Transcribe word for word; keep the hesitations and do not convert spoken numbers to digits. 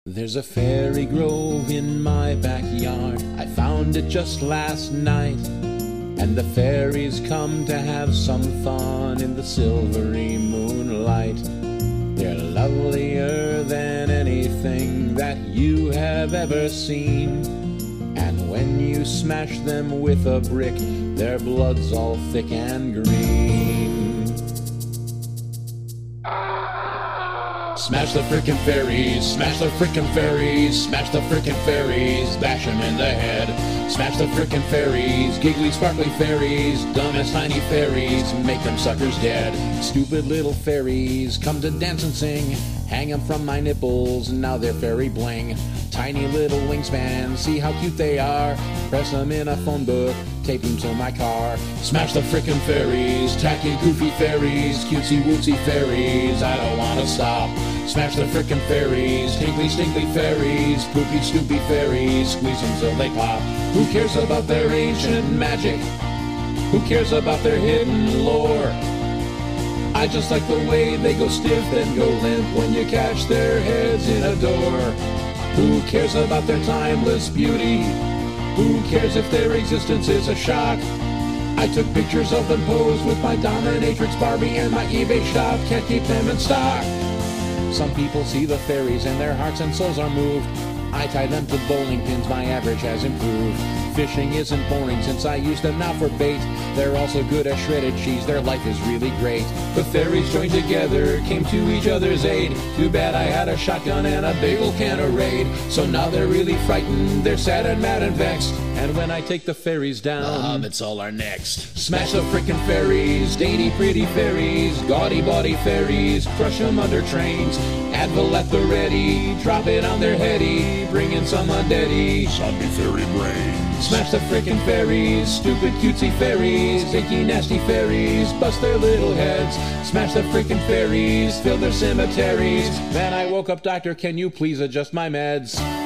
There's a fairy grove in my backyard. I found it just last night. And the fairies come to have some fun in the silvery moonlight. They're lovelier than anything that you have ever seen. And when you smash them with a brick, their blood's all thick and green. Smash the frickin' fairies, smash the frickin' fairies, smash the frickin' fairies, bash 'em in the head. Smash the frickin' fairies, giggly sparkly fairies, dumb as tiny fairies, make them suckers dead. Stupid little fairies, come to dance and sing, hang 'em from my nipples, now they're fairy bling. Tiny little wingspan, see how cute they are, press 'em in a phone book, tape 'em to my car. Smash the frickin' fairies, tacky goofy fairies, cutesy wootsy fairies, I don't wanna stop. Smash the frickin' fairies, tinkly stinkly fairies, poopy stoopy fairies, squeeze 'em till they pop. Who cares about their ancient magic? Who cares about their hidden lore? I just like the way they go stiff and go limp when you catch their heads in a door. Who cares about their timeless beauty? Who cares if their existence is a shock? I took pictures of them posed with my dominatrix Barbie and my eBay shop can't keep them in stock. Some people see the fairies and their hearts and souls are moved. I tie them to bowling pins, my average has improved. Fishing isn't boring since I use them now for bait. They're also good at shredded cheese, their life is really great. The fairies joined together, came to each other's aid. Too bad I had a shotgun and a bagel can of Raid. So now they're really frightened, they're sad and mad and vexed. And when I take the fairies down, the hobbits all are next. Smash the frickin' fairies, dainty pretty fairies, gaudy body fairies, crush 'em under trains. Advil at the ready, drop it on their heady, bring in some undeady zombie fairy brains. Smash the frickin' fairies, stupid cutesy fairies, icky nasty fairies, bust their little heads. Smash the frickin' fairies, fill their cemeteries. Then I woke up, doctor, can you please adjust my meds?